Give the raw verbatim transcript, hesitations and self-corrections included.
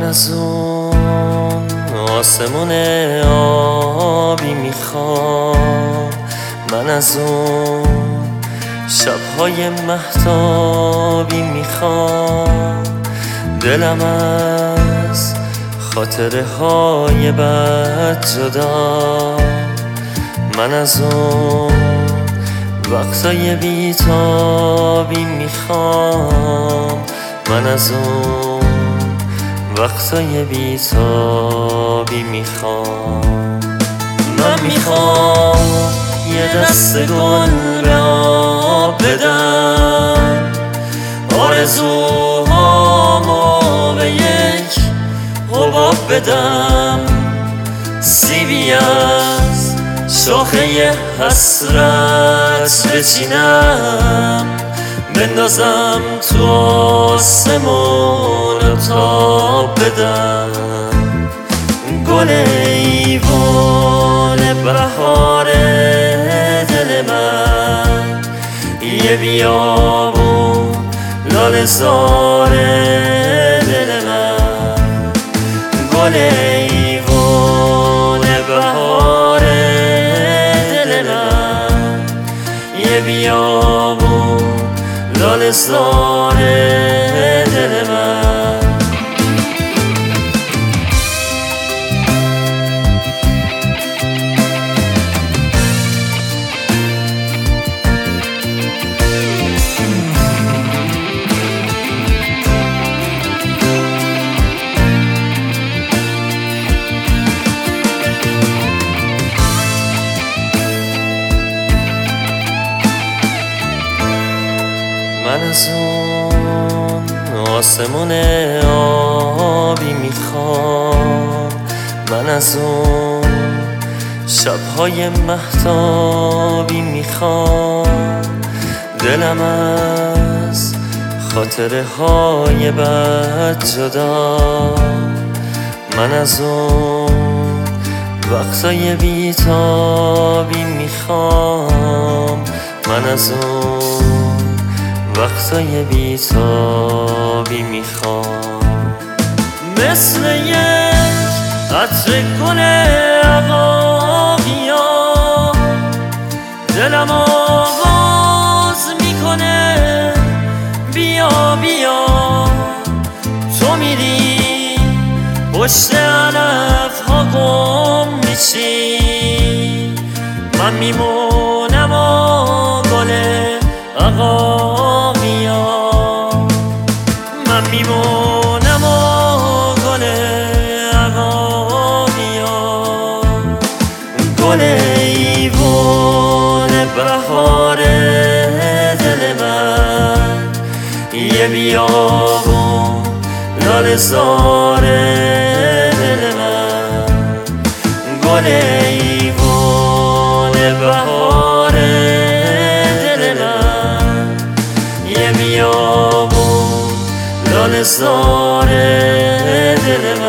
از اون آسمون آبی میخوام، من از اون شبهای مهتابی میخوام، دلم از خاطره های بد جدا، من از اون وقتای بیتابی میخوام، من از اون وقتای بیتابی میخوام. من میخوام یه دست گل به آب بدم، آرزوهامو به یک حباب بدم، سیبی از شاخه حسرت بچینم، بندازم تو آسمون و تاب بدم. گل ایوان بهار دل من، یه بیابون لاله زار دل من، گل ایوان بهار دل من، یه بیابون لاله زار دل من. من از اون آسمون آبی میخوام، من از اون شبهای مهتابی میخوام، دلم از خاطره های بد جدا، من از اون وقتای بیتابی میخوام، من از اون وقتای بیتابی میخوام. مثل یک عطر گل عقاقیا دلم آواز میکنه، بیا بیا تو میری پشت علف ها گم میشی، من میمونم و گل عقاقیا، من میمونم و گل عقاقیا، گل ایوان بهار دل من، یه بیابون لاله زار دل من، گل ایوان بهار دل من، یه بیابون لاله زار دل من.